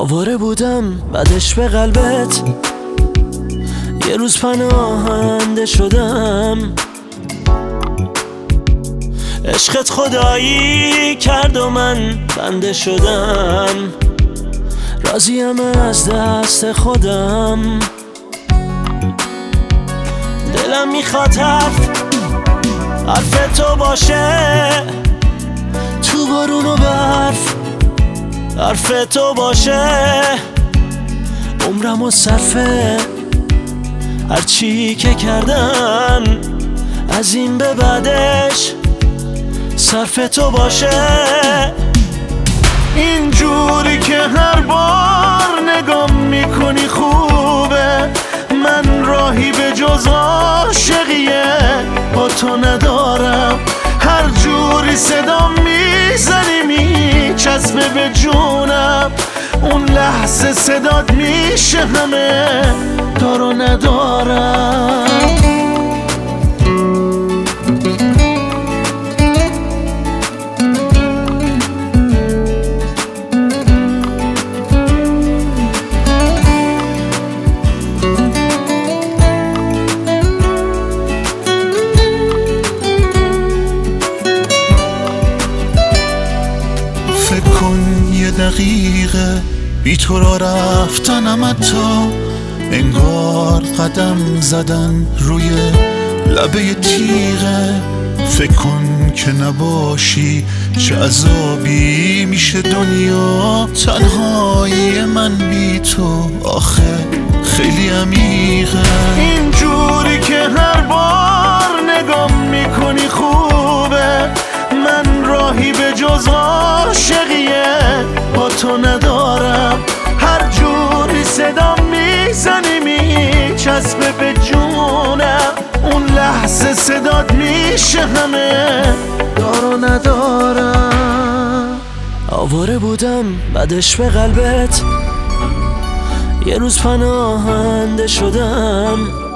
آواره بودم بعدش به قلبت، یه روز پناهنده شدم. عشقت خدایی کرد و من بنده شدم. راضیم از دست خودم، دلم میخواد حرف تو باشه، تو بارون و برف حرف تو باشه. عمرم و صرفه هرچی که کردم، از این به بعدش صرف تو باشه. اینجوری که هر بار نگام میکنی خوبه، من راهی به جز عاشقیه با تو ندارم. هر جوری صدا میزنی میچسبه به جونم، اون لحظه صدات میشه همه دار و ندارم. فکر کن یه دقیقه بی تو را رفتنم، حتی انگار قدم زدن روی لبه تیغه. فکر کن که نباشی چه عذابی میشه دنیا، تنهایی من بی تو آخه خیلی عمیقه. اینجوری که هر بار نگام میکنی خوبه، من راهی به جز عاشقیه با تو ندارم. هر جوری صدا میزنی میچسبه به جونم، اون لحظه صدات میشه همه دار و ندارم. آواره بودم بعدش به قلبت، یه روز پناهنده شدم.